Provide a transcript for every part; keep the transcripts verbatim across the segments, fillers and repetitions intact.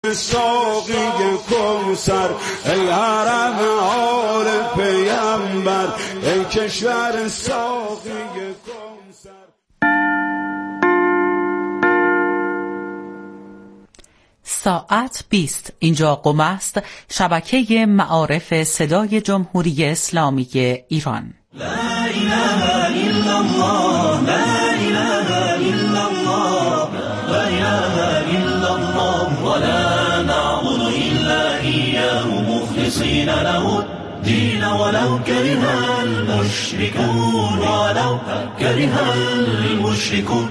ساقی کوثر، ای حرم آل پیامبر، ای کشور ساقی کوثر. ساعت بیست. اینجا قم است، شبکه معارف صدای جمهوری اسلامی ایران. لا اله الا الله، لا اله الا الله، لا اله الا الله، ولا نعبد الا اياه مخلصين له الدين ولو كره المشركون، ولو كره المشركون.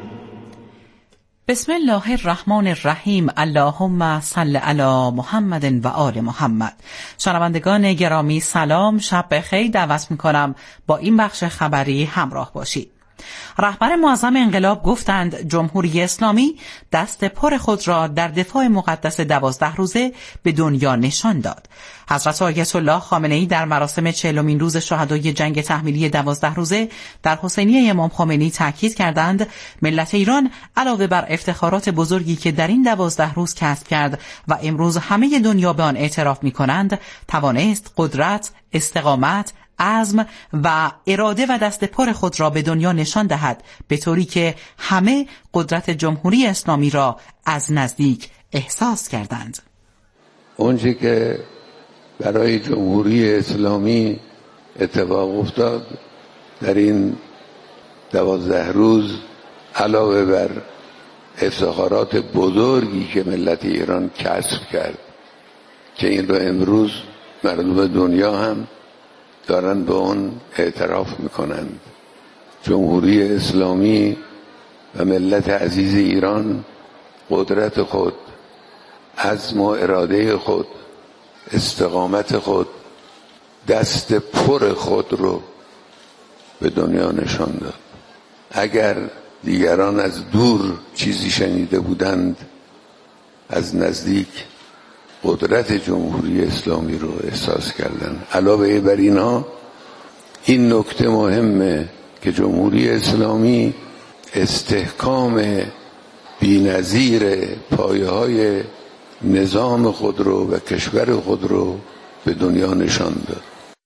بسم الله الرحمن الرحیم. اللهم صل علی محمد و آل محمد. شنوندگان گرامی سلام، شب بخیر. دعوت میکنم با این بخش خبری همراه باشید. رهبر معظم انقلاب گفتند جمهوری اسلامی دست پر خود را در دفاع مقدس دوازده روزه به دنیا نشان داد. حضرت آیت الله خامنه‌ای در مراسم چهلمین روز شهدای جنگ تحمیلی دوازده روزه در حسینیه امام خمینی تاکید کردند ملت ایران علاوه بر افتخارات بزرگی که در این دوازده روز کسب کرد و امروز همه دنیا به آن اعتراف می‌کنند، توانست قدرت، استقامت، عزم و اراده و دست پر خود را به دنیا نشان دهد، به طوری که همه قدرت جمهوری اسلامی را از نزدیک احساس کردند. اونچه که برای جمهوری اسلامی اتفاق افتاد در این دوازده روز، علاوه بر افتخارات بزرگی که ملت ایران کسب کرد که این رو امروز مردم دنیا هم دارن به اون اعتراف میکنند، جمهوری اسلامی و ملت عزیز ایران قدرت خود، عزم و اراده خود، استقامت خود، دست پر خود رو به دنیا نشان داد. اگر دیگران از دور چیزی شنیده بودند، از نزدیک قدرت جمهوری اسلامی رو احساس کردن. علاوه بر اینها این نکته مهمه که جمهوری اسلامی استحکام بی‌نظیر پایه‌های نظام خود رو و کشور خود رو به دنیا نشان داد.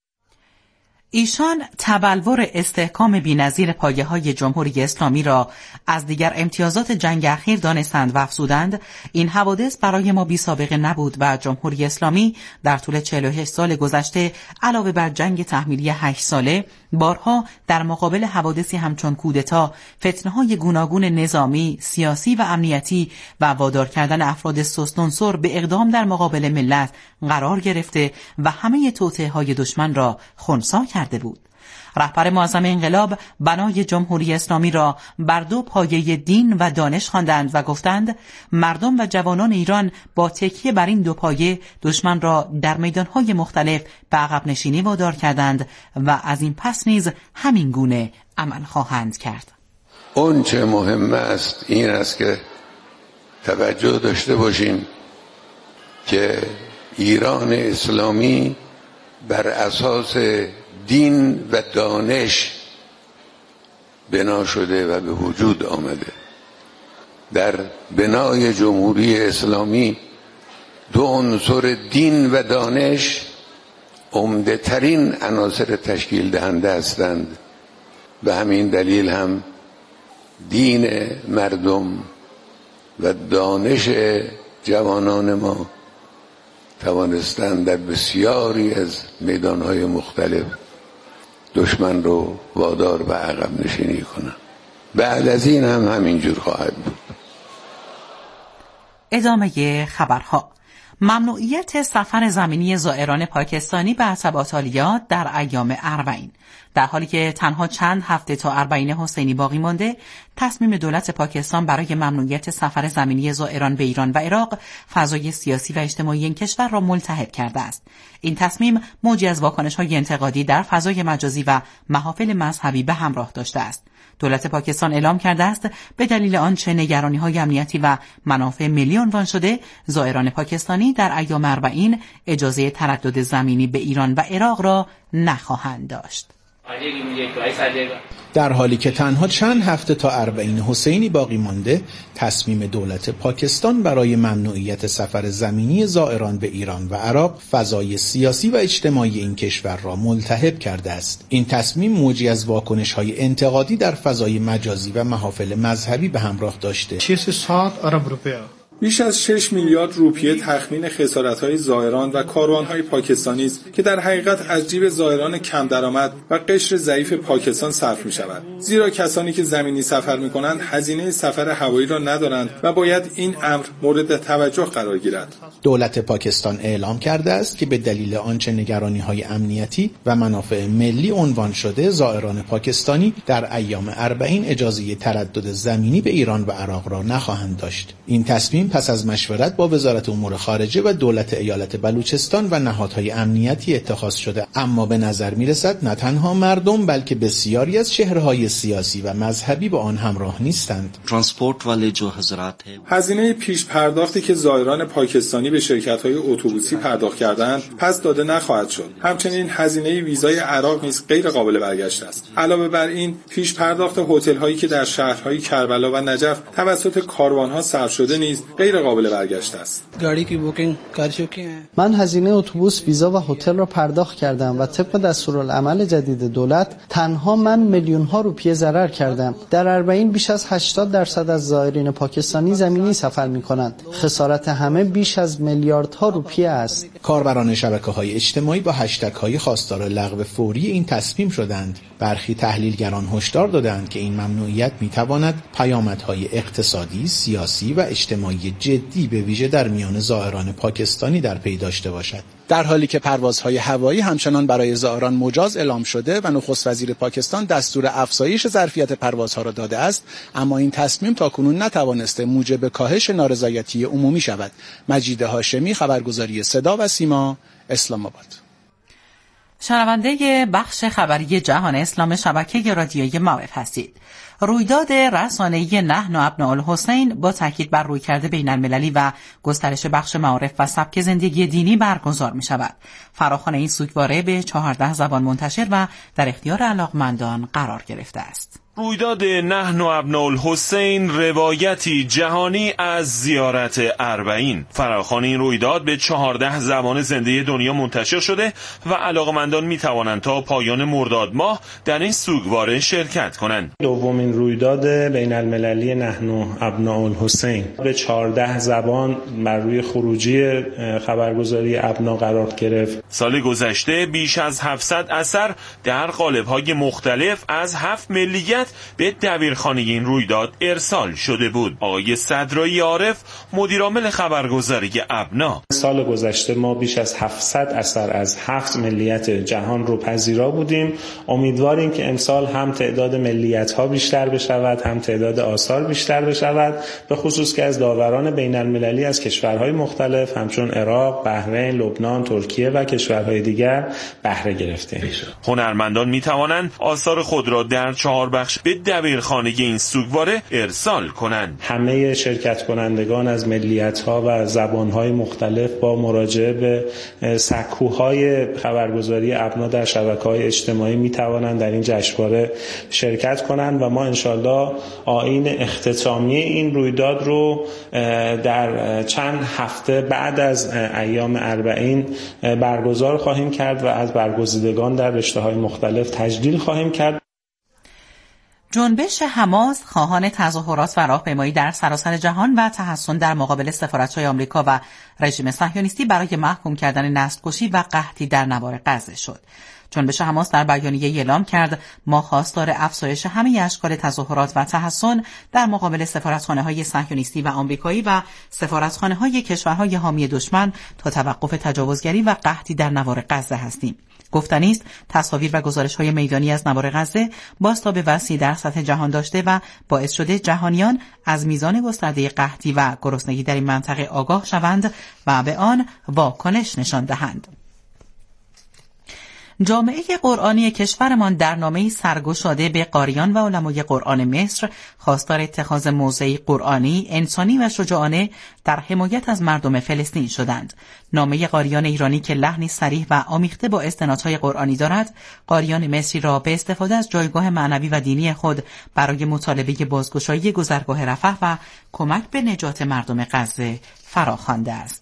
ایشان تبلور استحکام بی‌نظیر پایه‌های جمهوری اسلامی را از دیگر امتیازات جنگ اخیر دانستند و افزودند این حوادث برای ما بی سابقه نبود و جمهوری اسلامی در طول چهل و هشت سال گذشته علاوه بر جنگ تحمیلی هشت ساله بارها در مقابل حوادثی همچون کودتا، فتنه‌های گوناگون نظامی، سیاسی و امنیتی و وادار کردن افراد سست‌عنصر به اقدام در مقابل ملت قرار گرفته و همه توطئه‌های دشمن را خنثی کرده بود. رهبر معظم انقلاب بنای جمهوری اسلامی را بر دو پایه دین و دانش خواندند و گفتند مردم و جوانان ایران با تکیه بر این دو پایه دشمن را در میدانهای مختلف به عقب نشینی وادار کردند و از این پس نیز همین گونه عمل خواهند کرد. اون چه مهم است این است که توجه داشته باشیم که ایران اسلامی بر اساس دین و دانش بنا شده و به وجود آمده. در بنای جمهوری اسلامی دو عنصر دین و دانش عمده ترین عناصر تشکیل دهنده هستند. به همین دلیل هم دین مردم و دانش جوانان ما توانستند در بسیاری از میدانهای مختلف دشمن رو وادار به عقب نشینی کنند. بعد از این هم همینجور خواهد بود. ادامه خبرها. ممنوعیت سفر زمینی زائران پاکستانی به عتباتالیات در ایام اربعین. در حالی که تنها چند هفته تا اربعین حسینی باقی مانده، تصمیم دولت پاکستان برای ممنوعیت سفر زمینی زائران به ایران و عراق فضای سیاسی و اجتماعی این کشور را ملتهب کرده است. این تصمیم موجی از واکنش‌های انتقادی در فضای مجازی و محافل مذهبی به همراه داشته است. دولت پاکستان اعلام کرده است به دلیل آنچه نگرانی‌های امنیتی و منافع ملی عنوان شده، زائران پاکستانی در ایام اربعین اجازه تردد زمینی به ایران و عراق را نخواهند داشت. در حالی که تنها چند هفته تا اربعین حسینی باقی مانده، تصمیم دولت پاکستان برای ممنوعیت سفر زمینی زائران به ایران و عراق فضای سیاسی و اجتماعی این کشور را ملتهب کرده است. این تصمیم موجی از واکنش‌های انتقادی در فضای مجازی و محافل مذهبی به همراه داشته. بیش از شش میلیارد روپیه تخمین خسارت‌های زائران و کاروان‌های پاکستانی است که در حقیقت از جیب زائران کم درآمد و قشر ضعیف پاکستان صرف می‌شود. زیرا کسانی که زمینی سفر می‌کنند هزینه سفر هوایی را ندارند و باید این امر مورد توجه قرار گیرد. دولت پاکستان اعلام کرده است که به دلیل آنچه نگرانی‌های امنیتی و منافع ملی عنوان شده، زائران پاکستانی در ایام اربعین اجازه تردد زمینی به ایران و عراق را نخواهند داشت. این تصمیم پس از مشورت با وزارت امور خارجه و دولت ایالت بلوچستان و نهادهای امنیتی اتخاذ شده، اما به نظر میرسد نه تنها مردم بلکه بسیاری از چهره‌های سیاسی و مذهبی با آن همراه نیستند. ترانسپورت والے جو حضرات هزینه پیش پرداختی که زائران پاکستانی به شرکت‌های اتوبوسی پرداخت کردند پس داده نخواهد شد. همچنین هزینه ویزای عراق نیز غیر قابل برگشت است. علاوه بر این پیش پرداخت هتل‌هایی که در شهرهای کربلا و نجف توسط کاروان‌ها صرف شده نیز غیر قابل برگشت است. من هزینه اتوبوس، ویزا و هتل را پرداخت کردم و طبق دستورالعمل جدید دولت تنها من میلیون ها روپیه ضرر کردم. در اربعین بیش از هشتاد درصد از زائرین پاکستانی زمینی سفر می کنند. خسارت همه بیش از میلیاردها روپیه است. کاربران شبکه‌های اجتماعی با هشتگ‌های خواستار لغو فوری این تصمیم شدند. برخی تحلیلگران هشدار دادند که این ممنوعیت می‌تواند پیامدهای اقتصادی، سیاسی و اجتماعی جدی به ویژه در میان زائران پاکستانی در پی داشته باشد. در حالی که پروازهای هوایی همچنان برای زائران مجاز اعلام شده و نخست وزیر پاکستان دستور افزایش ظرفیت پروازها را داده است، اما این تصمیم تاکنون نتوانسته موجب کاهش نارضایتی عمومی شود. مجید هاشمی، خبرگزاری صدا و سیما، اسلام آباد. شنونده بخش خبری جهان اسلام شبکه رادیویی معارف هستید. رویداد رسانه‌ای نحن ابناء الحسین با تاکید بر رویکرد بین‌المللی و گسترش بخش معارف و سبک زندگی دینی برگزار می شود. فراخوان این سوگواره به چهارده زبان منتشر و در اختیار علاقمندان قرار گرفته است. رویداد نحن ابناء الحسین روایتی جهانی از زیارت اربعین. فراخوان این رویداد به چهارده زبان زنده دنیا منتشر شده و علاقمندان می توانند تا پایان مرداد ماه در این سوگواره شرکت کنند. دومین رویداد بین المللی نحن ابناء الحسین به چهارده زبان بر روی خروجی خبرگزاری ابنا قرار گرفت. سال گذشته بیش از هفتصد اثر در قالب‌های مختلف از هفت ملیت به دبیرخانه این رویداد ارسال شده بود. آقای صدرایی عارف، مدیرعامل خبرگزاری ابنا: سال گذشته ما بیش از هفتصد اثر از هفت ملیت جهان رو پذیرا بودیم. امیدواریم که امسال هم تعداد ملیت‌ها بیشتر بشود، هم تعداد آثار بیشتر بشود، به خصوص که از داوران بین المللی از کشورهای مختلف همچون عراق، بحرین، لبنان، ترکیه و کشورهای دیگر بهره گرفتیم. هنرمندان می توانند آثار خود را در چهار بخش به دبیرخانه این سوگواره ارسال کنند. همه شرکت کنندگان از ملیت‌ها و زبان‌های مختلف با مراجعه به سکوهای خبرگزاری ابنا در شبکه‌های اجتماعی می توانند در این جشنواره شرکت کنند و ما انشالله آیین اختتامی این رویداد رو در چند هفته بعد از ایام اربعین برگزار خواهیم کرد و از برگزیدگان در رشته‌های مختلف تجلیل خواهیم کرد. جنبش حماس خواهان تظاهرات و راهپیمایی در سراسر جهان و تحصن در مقابل سفارت‌های آمریکا و رژیم صهیونیستی برای محکوم کردن نسل‌کشی و قحطی در نوار غزه شد. جنبش حماس در بیانیه اعلام کرد ما خواستار افزایش همه اشکال تظاهرات و تحصن در مقابل سفارتخانه‌های صهیونیستی و آمریکایی و سفارتخانه‌های کشورهای حامی دشمن تا توقف تجاوزگری و قحطی در نوار غزه هستیم. گفتنی است تصاویر و گزارش‌های میدانی از نوار غزه بازتاب وسیع در سطح جهان داشته و باعث شده جهانیان از میزان گسترده قحطی و گرسنگی در این منطقه آگاه شوند و به آن واکنش نشان دهند. جامعه قرآنی کشورمان در نامه‌ای سرگشاده به قاریان و علمای قرآن مصر خواستار اتخاذ موضعی قرآنی، انسانی و شجاعانه در حمایت از مردم فلسطین شدند. نامه قاریان ایرانی که لحنی صریح و آمیخته با استنادهای قرآنی دارد، قاریان مصری را به استفاده از جایگاه معنوی و دینی خود برای مطالبه بازگشایی گذرگاه رفح و کمک به نجات مردم غزه فراخوانده است.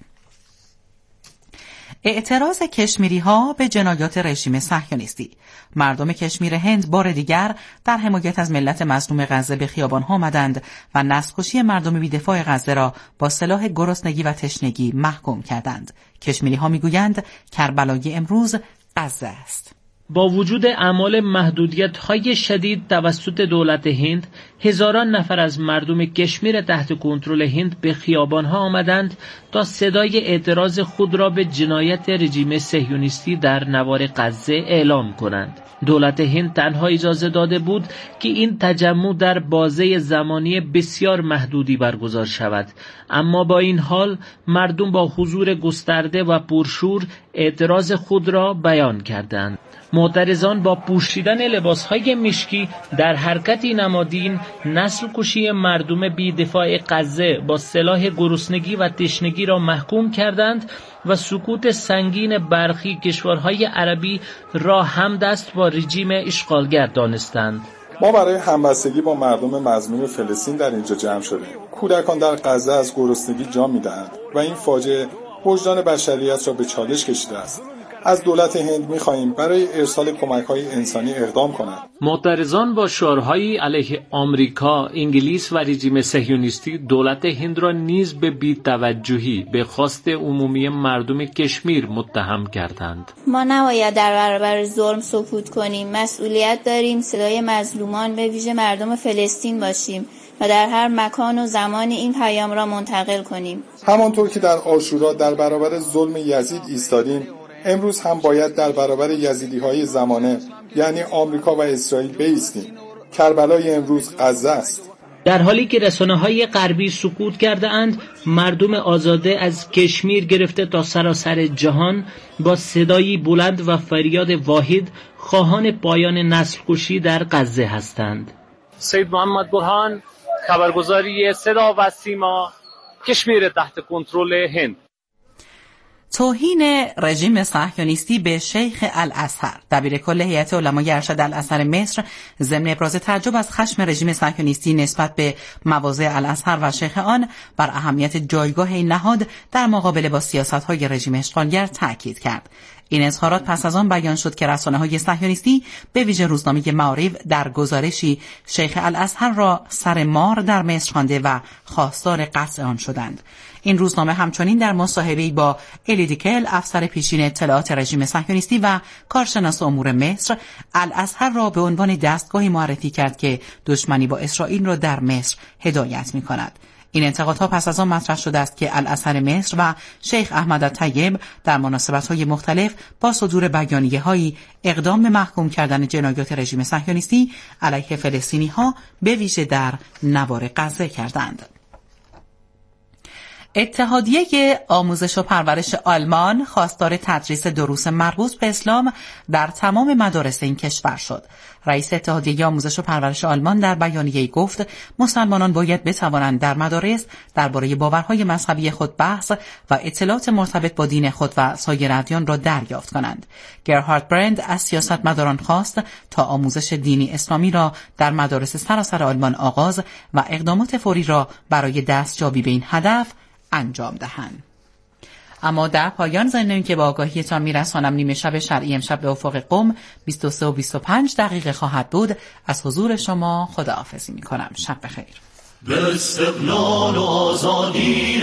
اعتراض کشمیری‌ها به جنایات رژیم صهیونیستی. مردم کشمیر هند بار دیگر در حمایت از ملت مظلوم غزه به خیابان‌ها آمدند و نسل‌کشی مردم بی‌دفاع غزه را با سلاح گرسنگی و تشنگی محکوم کردند. کشمیری‌ها می‌گویند کربلای امروز غزه است. با وجود اعمال محدودیت‌های شدید توسط دولت هند، هزاران نفر از مردم کشمیر تحت کنترل هند به خیابان‌ها آمدند تا صدای اعتراض خود را به جنایت رژیم صهیونیستی در نوار غزه اعلام کنند. دولت هند تنها اجازه داده بود که این تجمع در بازه زمانی بسیار محدودی برگزار شود، اما با این حال مردم با حضور گسترده و پرشور اعتراض خود را بیان کردند. معترضان با پوشیدن لباسهای مشکی در حرکتی نمادین نسل کشی مردم بی‌دفاع غزه با سلاح گرسنگی و تشنگی را محکوم کردند و سکوت سنگین برخی کشورهای عربی را همدست با رژیم اشغالگر دانستند. ما برای همبستگی با مردم مظلوم فلسطین در اینجا جمع شدیم. کودکان در غزه از گرسنگی جان می‌دهند و این فاجعه وجدان بشریت را به چالش کشیده است. از دولت هند می‌خواهیم برای ارسال کمک‌های انسانی اقدام کند. معترضان با شعارهایی علیه آمریکا، انگلیس و رژیم صهیونیستی دولت هند را نیز به بی‌توجهی به خواست عمومی مردم کشمیر متهم کردند. ما نباید در برابر ظلم سکوت کنیم. مسئولیت داریم صدای مظلومان به ویژه مردم فلسطین باشیم و در هر مکان و زمان این پیام را منتقل کنیم. همانطور که در عاشورا در برابر ظلم یزید ایستادیم، امروز هم باید در برابر یزیدی‌های زمانه یعنی آمریکا و اسرائیل بایستیم. کربلای امروز غزه است. در حالی که رسانه‌های غربی سکوت کرده اند، مردم آزاده از کشمیر گرفته تا سراسر جهان با صدایی بلند و فریاد واحد خواهان پایان نسل کشی در غزه هستند. سید محمد برهان، خبرگزاری صدا و سیما، کشمیر تحت کنترل هند. توهین رژیم صهیونیستی به شیخ الازهر. دبیر کل هیئت علمای ارشد الازهر مصر ضمن ابراز تعجب از خشم رژیم صهیونیستی نسبت به مواضع الازهر و شیخ آن بر اهمیت جایگاه این نهاد در مقابله با سیاست‌های رژیم اشغالگر تاکید کرد. این اظهارات پس از آن بیان شد که رسانه‌های صهیونیستی به ویژه روزنامه معارف در گزارشی شیخ الازهر را سر مار در مصر خوانده و خواستار قطع آن شدند. این روزنامه همچنین در مصاحبه‌ای با الی دیکل، افسر پیشین اطلاعات رژیم صهیونیستی و کارشناس امور مصر، الازهر را به عنوان دستگاهی معرفی کرد که دشمنی با اسرائیل را در مصر هدایت می‌کند. این انتقادها پس از آن مطرح شده است که الازهر مصر و شیخ احمد الطیب در مناسبت‌های مختلف با صدور بیانیه‌هایی اقدام به محکوم کردن جنایات رژیم صهیونیستی علیه فلسطینی‌ها به ویژه در نوار غزه کردند. اتحادیه آموزش و پرورش آلمان خواستار تدریس دروس مربوط به اسلام در تمام مدارس این کشور شد. رئیس اتحادیه آموزش و پرورش آلمان در بیانیه‌ای گفت مسلمانان باید بتوانند در مدارس درباره باورهای مذهبی خود بحث و اطلاعات مرتبط با دین خود و سایر ادیان را دریافت کنند. گرهارد برند از سیاستمداران خواست تا آموزش دینی اسلامی را در مدارس سراسر آلمان آغاز و اقدامات فوری را برای دستیابی به این هدف انجام دهند. اما در پایان ضمن که با آگاهیتان میرسانم نیمه شب شرعی امشب به افق قم بیست و سه و بیست و پنج دقیقه خواهد بود. از حضور شما خداحافظی میکنم. شب بخیر. به استقلال و آزادی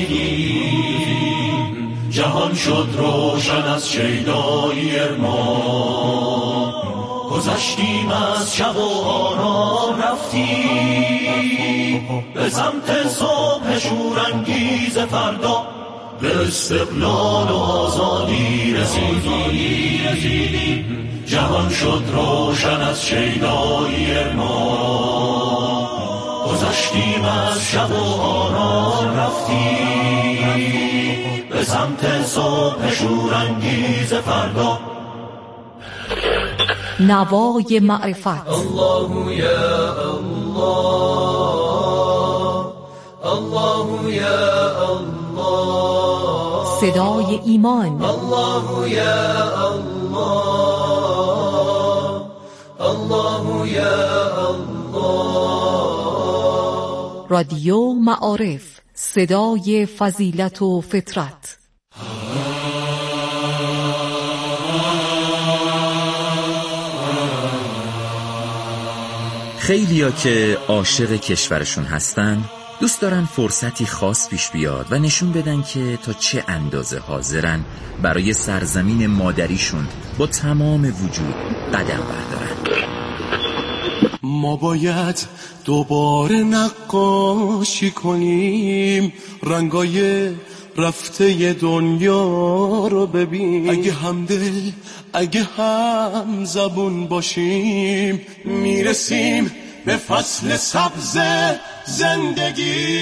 رسیدیم، جهان شد روشن از شیدایی ارمان، گذشتیم از شب و آرام رفتیم به سمت صبح شورانگیز فردا. به استقلال و آزادی رسیدیم، جهان شد روشن از شیدایی ارمان، گذشتیم از شب و آرام رفتیم به سمت صبح شورانگیز فردا. نوای معرفت. الله یا الله، الله یا الله، صدای ایمان. الله یا الله، الله یا الله. رادیو معارف، صدای فضیلت و فطرت. خیلیا که عاشق کشورشون هستن دوست دارن فرصتی خاص پیش بیاد و نشون بدن که تا چه اندازه حاضرن برای سرزمین مادریشون با تمام وجود قدم بردارن. ما باید دوباره نقاشی کنیم، رنگای رفته دنیا رو ببین. اگه همدل اگه هم زبون باشیم، میرسیم به فصل سبز زندگی.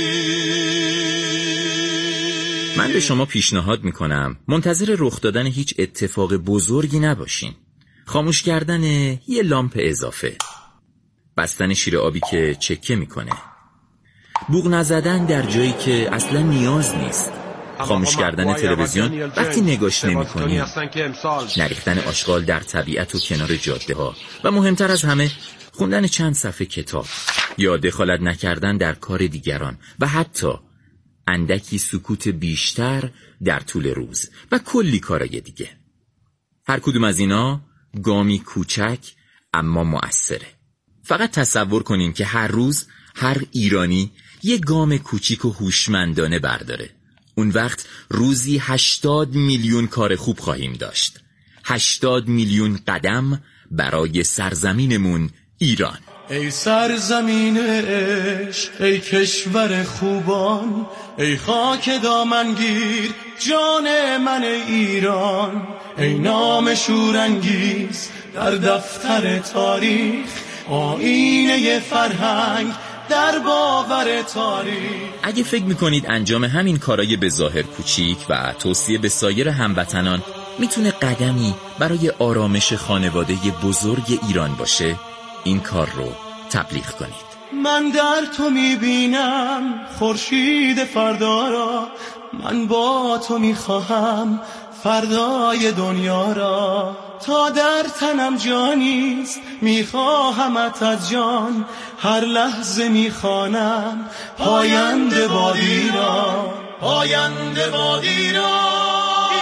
من به شما پیشنهاد میکنم منتظر رخ دادن هیچ اتفاق بزرگی نباشین. خاموش کردن یه لامپ اضافه، بستن شیر آبی که چکه میکنه، بوق نزدن در جایی که اصلا نیاز نیست، خاموش کردن تلویزیون وقتی نگاش نمی‌کنی، نریختن آشغال در طبیعت و کنار جاده ها و مهمتر از همه خوندن چند صفحه کتاب یا دخالت نکردن در کار دیگران و حتی اندکی سکوت بیشتر در طول روز و کلی کارای دیگه. هر کدوم از اینا گامی کوچک اما مؤثره. فقط تصور کنین که هر روز هر ایرانی یه گام کوچیک و هوشمندانه برداره. اون وقت روزی هشتاد میلیون کار خوب خواهیم داشت. هشتاد میلیون قدم برای سرزمینمون ایران. ای سرزمین عشق، ای کشور خوبان، ای خاک دامنگیر جان من ایران، ای نام شورانگیز در دفتر تاریخ، آیینه فرهنگ در باور تاریخ. اگه فکر میکنید انجام همین کارای به ظاهر کوچیک و توصیه به سایر هموطنان میتونه قدمی برای آرامش خانواده بزرگ ایران باشه، این کار رو تبلیغ کنید. من در تو میبینم خورشید فردا را، من با تو میخواهم فردای دنیا را، تا در تنم جانیست میخواهمت از جان، هر لحظه میخوانم پاینده باد ایران، پاینده باد ایران،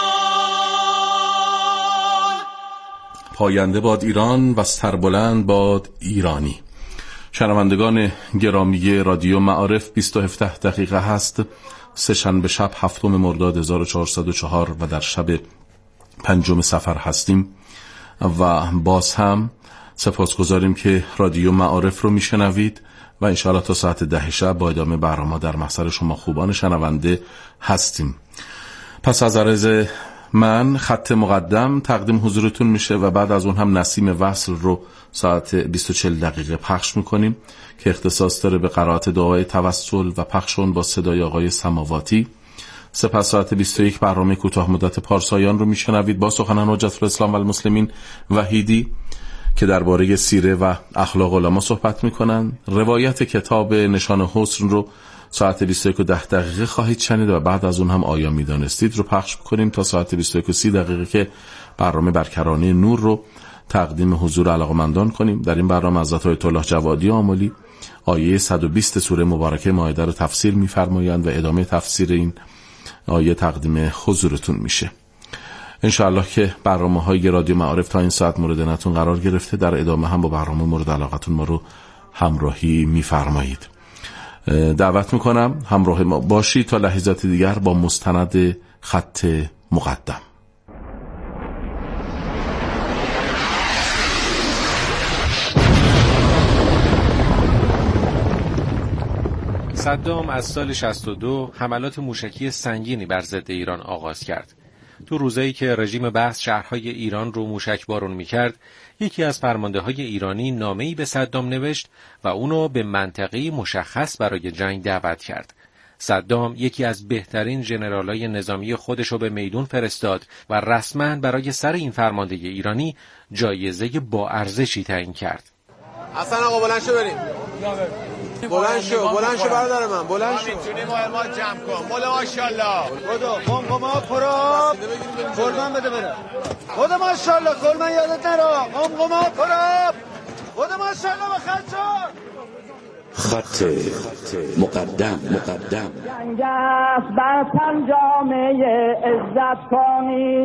پاینده باد ایران و سربلند باد ایرانی. شنوندگان گرامی رادیو معارف، بیست و هفت دقیقه هست، سه شنبه شب هفتم مرداد هزار و چهارصد و چهار و در شب پنجم سفر هستیم و باز هم سپاسگزاریم که رادیو معارف رو میشنوید و انشاءالله تا ساعت ده شب با ادامه برنامه در محضر شما خوبان شنونده هستیم. پس از عرض من خط مقدم تقدیم حضورتون میشه و بعد از اون هم نسیم وصل رو ساعت بیست و چهل دقیقه پخش میکنیم که اختصاص داره به قرائت دعای توسل و پخشون با صدای آقای سماواتی. سپس ساعت بیست و یک برنامه کوتاه مدت پارسایان رو میشنوید با سخنان حجت الاسلام و المسلمین وحیدی که درباره سیره و اخلاق علما صحبت میکنن. روایت کتاب نشان حسن رو ساعت بیست و یک و ده دقیقه خواهید شنید و بعد از اون هم آیا میدانستید رو پخش میکنیم تا ساعت بیست و یک و سی دقیقه که برنامه برکرانه نور رو تقدیم حضور علاقمندان کنیم. در این برنامه حضرت آیت الله جوادی آملی آیه صد و بیست سوره مبارکه مائده رو تفسیر میفرمایند و ادامه تفسیر این آیه تقدیم حضورتون میشه. انشاءالله که برنامه های رادیو معارف تا این ساعت مورد نظرتون قرار گرفته، در ادامه هم با برنامه مورد علاقتون ما رو همراهی میفرمایید. دعوت میکنم همراه ما باشید تا لحظات دیگر با مستند خط مقدم. صدام از سال شصت و دو حملات موشکی سنگینی بر ضد ایران آغاز کرد. تو روزایی که رژیم بعث شهرهای ایران رو موشکبارون میکرد، یکی از فرمانده‌های ایرانی نامه‌ای به صدام نوشت و اونو به منطقه‌ای مشخص برای جنگ دعوت کرد. صدام یکی از بهترین ژنرالای نظامی خودش رو به میدون فرستاد و رسما برای سر این فرمانده ایرانی جایزه با ارزشی تعیین کرد. حسن آقا بلند شو بریم. بلند شو بلند شو برادر من بلند شو. میتونی مهمات جمع کن. مولا ماشاءالله. خدا قمقما پراب. قربان بده بره. خدا ماشاءالله کلمن یادت نره. قمقما پراب. خدا ماشاءالله به خرچار. خط مقدم مقدم جنگ است بر تن جامعه عزت کنی،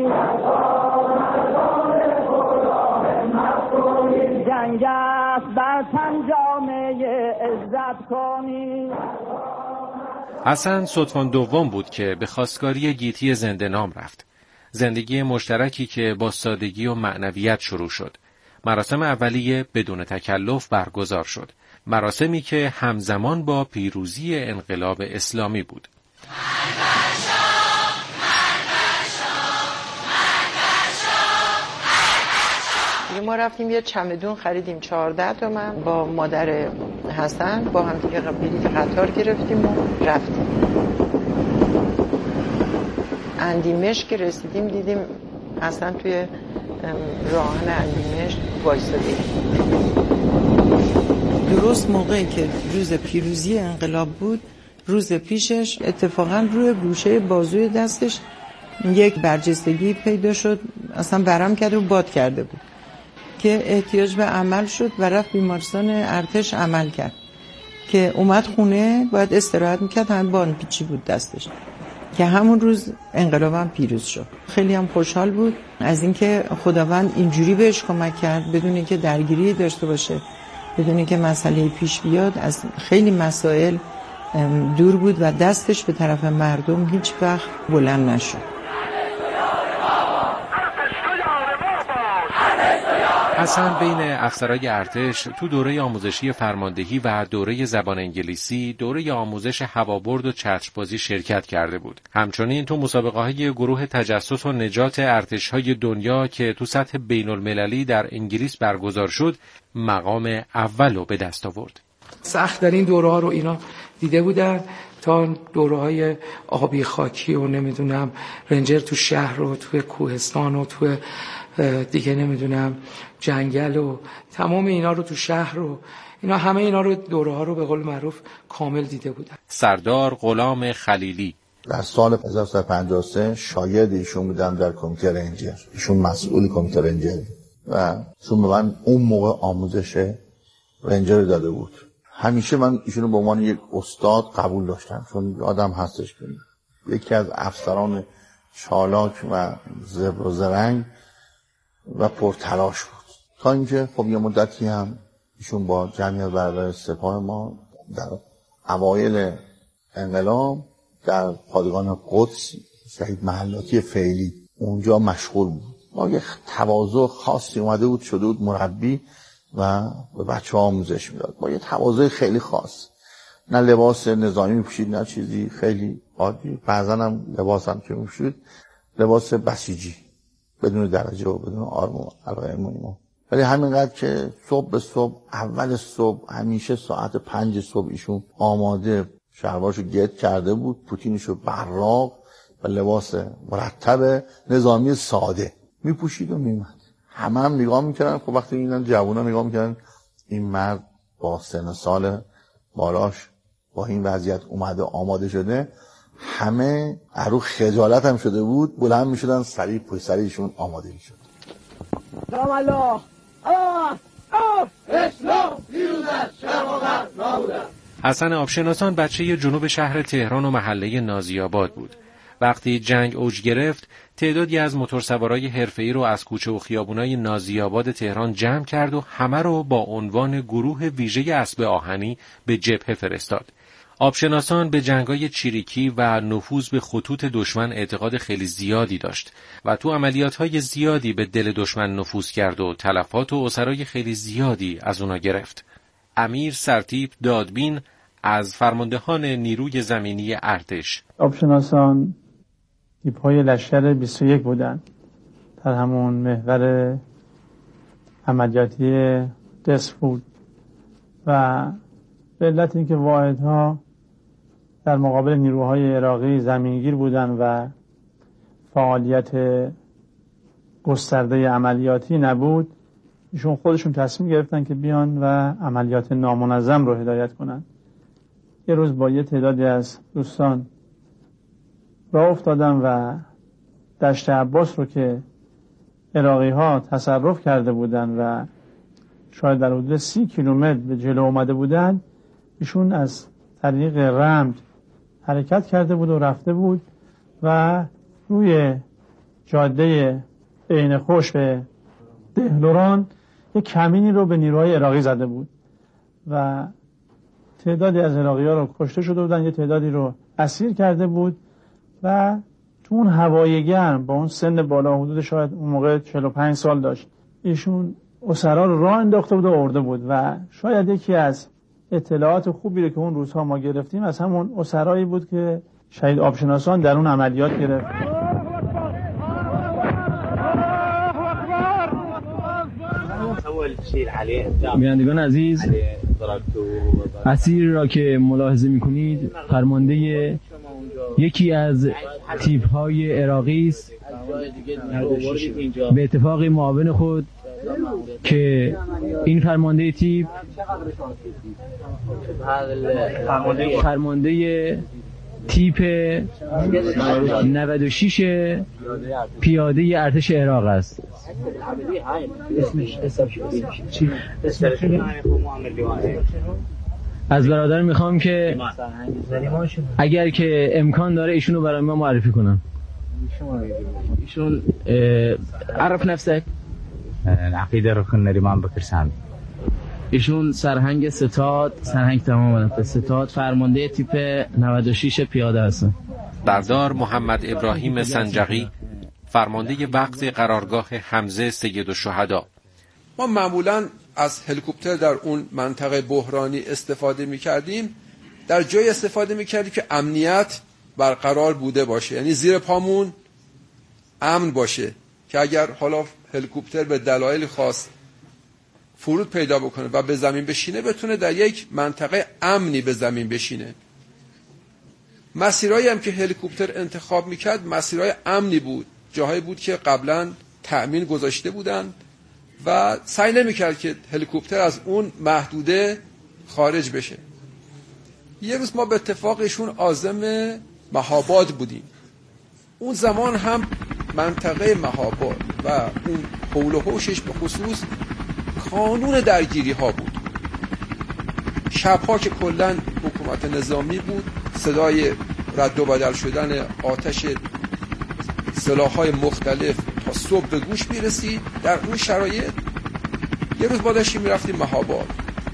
جنگ است بر تن جامعه عزت کنی. حسن صدفان دوم بود که به خواستگاری گیتی زنده نام رفت. زندگی مشترکی که با سادگی و معنویت شروع شد. مراسم اولیه بدون تکلف برگزار شد. مراسمی که همزمان با پیروزی انقلاب اسلامی بود. ما رفتیم یه چمدون خریدیم چهارده تومن با مادر حسن، با هم دیگه بلیط قطار گرفتیم و رفتیم. اندیمشک که رسیدیم دیدیم حسن توی راهن اندیمشک وایساده. درست موقعی که روز پیروزی انقلاب بود، روز پیشش اتفاقا روی گوشه بازوی دستش یک برجستگی پیدا شد، اصلا برم کرده و باد کرده بود که احتیاج به عمل شد و رفت بیمارستان ارتش عمل کرد که اومد خونه باید استراحت میکرد، همین بان پیچی بود دستش که همون روز انقلابم پیروز شد. خیلی هم خوشحال بود از اینکه خداوند اینجوری بهش کمک کرد بدون اینکه درگیری داشته باشه، بدون اینکه مسئله پیش بیاد، از خیلی مسائل دور بود و دستش به طرف مردم هیچ وقت بلند نشد. حسن بین افسرهای ارتش تو دوره آموزشی فرماندهی و دوره زبان انگلیسی، دوره آموزش هوابرد و چتربازی شرکت کرده بود. همچنین تو مسابقه‌های گروه تجسس و نجات ارتش‌های دنیا که تو سطح بین‌المللی در انگلیس برگزار شد، مقام اول رو به دست آورد. سخت در این دوره ها رو اینا دیده بودن، تا دوره های آبی خاکی و نمیدونم رنجر تو شهر و تو کوهستان و تو دیگه نمیدونم جنگل و تمام اینا رو تو شهر و اینا، همه اینا رو دوره ها رو به قول معروف کامل دیده بودن. سردار غلام خلیلی در سال هزار و سیصد و پنجاه و سه شاگرد ایشون بودم در کمیته رنجر، ایشون مسئول کمیته رنجر و ایشون به من اون موقع آموزش رنجر داده بود. همیشه من ایشونو به عنوان یک استاد قبول داشتم، چون آدم هستش که یکی از افسران چالاک و زبر و زرنگ و پرتلاش بود. تا اینکه خب یه مدتی هم ایشون با جمعیت برادر سپاه ما در اوایل انقلاب در پادگان قدس شهید محلاتی فعلی اونجا مشغول بود. ما یه تواضع خاصی اومده بود، شده بود مربی و به بچه ها آموزش میداد با یه تواضع خیلی خاص. نه لباس نظامی میپوشید نه چیزی، خیلی عادی. بعضا هم لباس هم که میپوشید لباس بسیجی بدون درجه و بدون آرم علائم. ولی همینقدر که صبح به صبح، اول صبح، همیشه ساعت پنج صبح ایشون آماده شلوارشو گرد کرده بود، پوتینشو براق و لباس مرتب نظامی ساده میپوشید و میمد. همه هم نگاه میکردن. خب وقتی اینا جوونا نگاه میکردن این مرد با سن سال بالاش با این وضعیت اومده آماده شده، همه عروق خجالت هم شده بود، بلند میشدن سریع پشت سریشون آماده میشد. سلام الله آه آه اسلام پیروز است، شرق و غرب نابود است. حسن آبشناسان بچه جنوب شهر تهران و محله نازی‌آباد بود. وقتی جنگ اوج گرفت، تعدادی از موتورسوارای حرفه‌ای رو از کوچه و خیابونای نازی‌آباد تهران جمع کرد و همه رو با عنوان گروه ویژه اسب آهنی به جبهه فرستاد. آبشناسان به جنگای چیریکی و نفوذ به خطوط دشمن اعتقاد خیلی زیادی داشت و تو عملیات‌های زیادی به دل دشمن نفوذ کرد و تلفات و اسرای خیلی زیادی از اونا گرفت. امیر سرتیپ دادبین از فرماندهان نیروی زمینی ارتش: آبشناسان تیپ‌های لشکر بیست و یک بودن در همون محور عملیاتی دسف بود و به علت اینکه واحدها در مقابل نیروهای عراقی زمینگیر بودن و فعالیت گسترده عملیاتی نبود، ایشون خودشون تصمیم گرفتن که بیان و عملیات نامنظم رو هدایت کنن. یه روز با یه تعدادی از دوستان راه افتادن و دشت عباس رو که عراقی ها تصرف کرده بودن و شاید در حدود سی کیلومتر به جلو اومده بودن، ایشون از طریق رمد حرکت کرده بود و رفته بود و روی جاده عین خوش به دهلوران یک کمینی رو به نیروهای عراقی زده بود و تعدادی از عراقی ها رو کشته شده بودن، یه تعدادی رو اسیر کرده بود و تو اون هوای گرم با اون سن بالا، حدود شاید اون موقع چهل و پنج سال داشت، ایشون اسرا رو راه انداخته بود و آورده بود و شاید یکی از اطلاعات خوبی رو که اون روزها ما گرفتیم از همون اسرایی بود که شهید آبشناسان در اون عملیات گرفت. بینندگان عزیز، اسیری را که ملاحظه می‌کنید فرمانده یکی از تیپ‌های عراقی است، به اتفاق معاون خود که این فرمانده تیپ فرمانده تیپ نود و شش پیاده ارتش عراق است. از برادر میخوام که اگر که امکان داره ایشونو برای ما معرفی کنم. ایشون عرف نفسك. العقيدة ركن نریمان بکر سامی. ایشون سرهنگ ستاد، سرهنگ تمام ستاد، فرمانده تیپ نود و شش پیاده هستن. سردار محمد ابراهیم سنجقی، فرمانده وقت قرارگاه حمزه سید الشهدا. ما معمولاً از هلیکوپتر در اون منطقه بحرانی استفاده می‌کردیم، در جای استفاده می‌کردیم که امنیت برقرار بوده باشه، یعنی زیر پامون امن باشه که اگر حالا هلیکوپتر به دلایل خاص فرود پیدا بکنه و به زمین بشینه بتونه در یک منطقه امنی به زمین بشینه. مسیرهایی هم که هلیکوپتر انتخاب میکرد مسیرهای امنی بود، جاهایی بود که قبلا تأمین گذاشته بودن و سعی نمیکرد که هلیکوپتر از اون محدوده خارج بشه. یه روز ما به اتفاقشون عازم مهاباد بودیم. اون زمان هم منطقه مهاباد و اون حول و حوشش به خصوص کانون درگیری ها بود. شبها که کلن حکومت نظامی بود، صدای رد و بدل شدن آتش سلاح‌های مختلف تا صبح به گوش میرسید. در اون شرایط یه روز ما داشتیم میرفتیم مهاباد،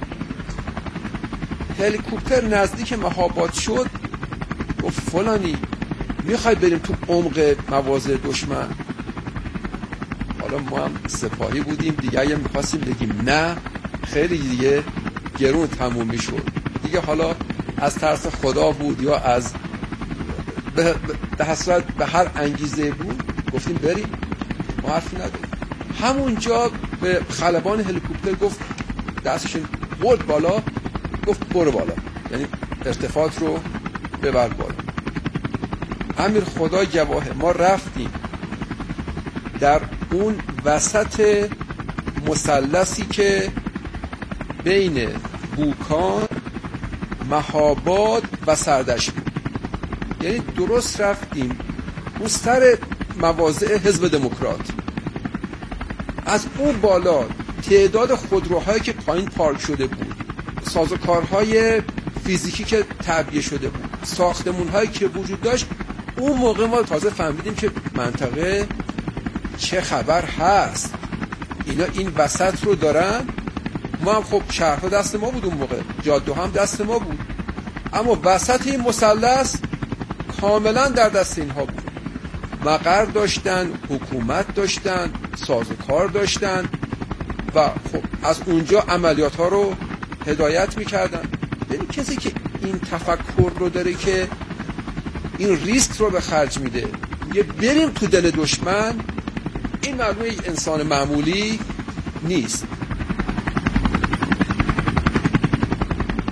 هلیکوپتر نزدیک مهاباد شد، گفت فلانی میخوای بریم تو عمق مواضع دشمن؟ حالا ما هم سپاهی بودیم دیگه، اگه میخواستیم بگیم نه خیلی دیگه گرون تموم میشد دیگه، حالا از ترس خدا بود یا از به, به حسرت به هر انگیزه بود گفتیم بریم، ما حرفی نداریم. همونجا به خلبان هلیکوپتر گفت، دستشون برد بالا، گفت برو بالا، یعنی ارتفاعات رو ببر بالا. امیر خدا گواهه ما رفتیم در اون وسط مثلثی که بین بوکان، مهاباد و سردشت بود، یعنی درست رفتیم اون سر مواضع حزب دموکرات. از اون بالا تعداد خودروهایی که پایین پارک شده بود، سازوکارهای فیزیکی که تعبیه شده بود، ساختمون‌هایی که وجود داشت، اون موقع ما تازه فهمیدیم که منطقه چه خبر هست، اینا این وسط رو دارن. ما هم خب شهرها دست ما بود اون موقع، جاده هم دست ما بود، اما وسط این مثلث کاملا در دست اینها بود. مقر داشتن، حکومت داشتن، سازوکار داشتن و خب از اونجا عملیات ها رو هدایت میکردن. یعنی کسی که این تفکر رو داره که این ریسک رو به خرج میده، میگه بریم تو دل دشمن، این معلومه انسان معمولی نیست.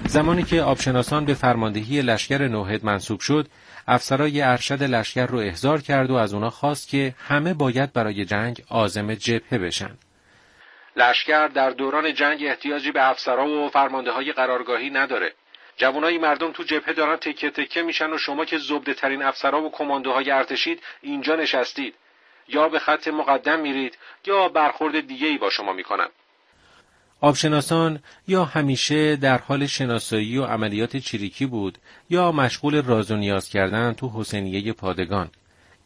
زمانی که آبشناسان به فرماندهی لشکر نوحد منصوب شد، افسرای ارشد لشکر رو احضار کرد و از اونا خواست که همه باید برای جنگ عازم جبهه بشن. لشکر در دوران جنگ احتیاجی به افسرها و فرمانده‌های قرارگاهی نداره. جوانای مردم تو جبهه دارن تکه تکه میشن و شما که زبده ترین افسرها و کماندوهای ارتشید اینجا نشستید. یا به خط مقدم میرید یا برخورد دیگه‌ای با شما میکنن. آبشناسان یا همیشه در حال شناسایی و عملیات چریکی بود یا مشغول راز و نیاز کردن تو حسینیه پادگان.